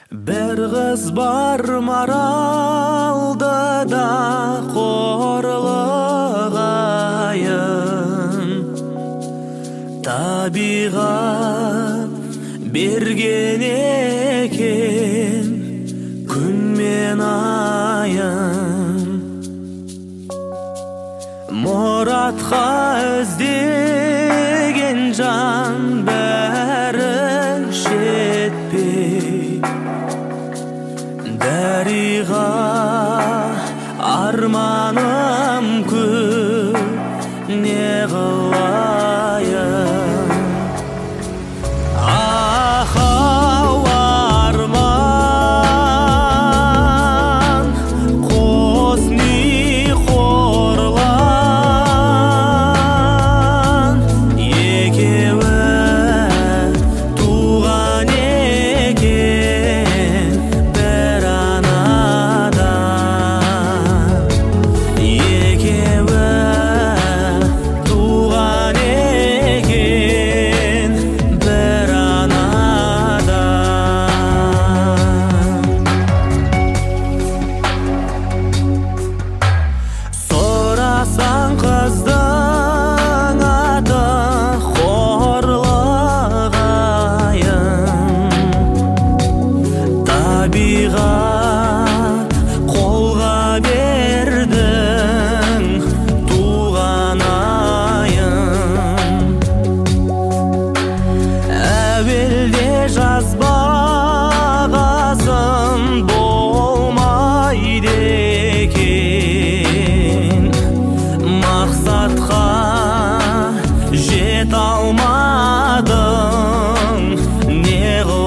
Бір қыз бар маралды да қорлығайын, табиғат берген екен күн мен айын. Мұратқа іздеген жан бәрі жетпей, дариға арманым көп, не қылайын? Ахау арман, қосни қорлан, екеуі туған екен бір анадан. Екеуі туған екен бір анадан. Сұрасаң қыздың аты қорлығайын, табиғат қолға бердің туған айын. Әуелде жазбағасын болмайды екен, мақсатқа жете алмадың, не